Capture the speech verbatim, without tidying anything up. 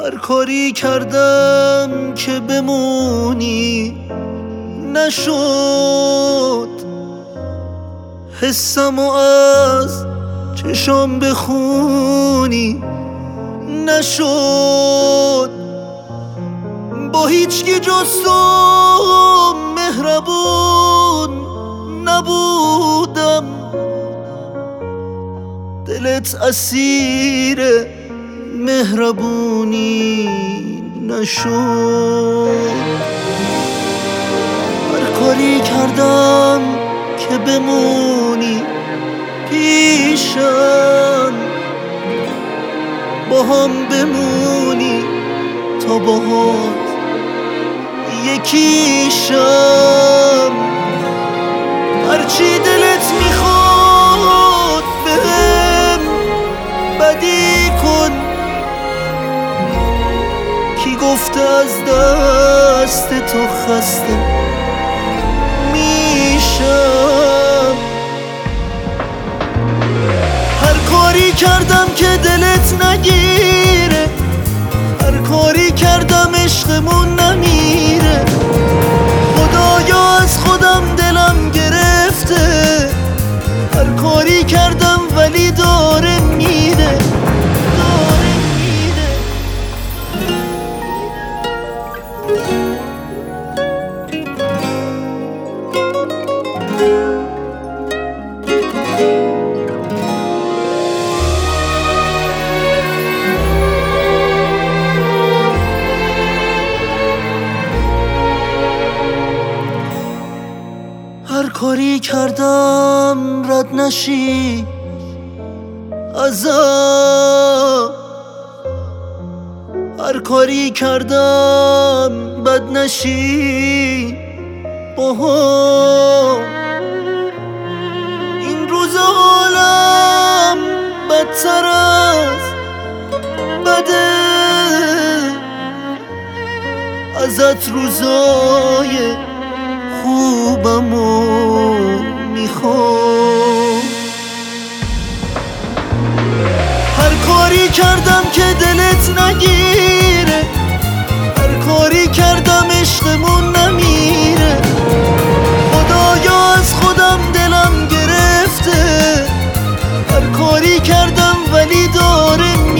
هر کاری کردم که بمونی نشد، حسمو از چشام بخونی نشد. با هیچکی جز تو مهربون نبودم، دلت اسیر مهربونی نشد. هر کاری کردم که بمونی پیشم، با هم بمونی تا باهات یکیشم. هرچی دلت میخواد بهم بدی کن، کی گفته از دست تو خسته میشم. هر کاری کردم که دلت نگیره، هر کاری کردم عشقمون نمیره. خدایا از خودم دلم گرفته، هر کاری کردم ولی داره میده، داره میده. هر کاری کردم رد نشی ازم، هر کاری کردم بد نشی با هم. این روز عالم بدتر از بده، ازت روزای خوبمو میخوام. هر کاری کردم که دلت نگیره، هر کاری کردم عشقمون نمیره. خدایا از خودم دلم گرفته، هر کاری کردم ولی داره میره.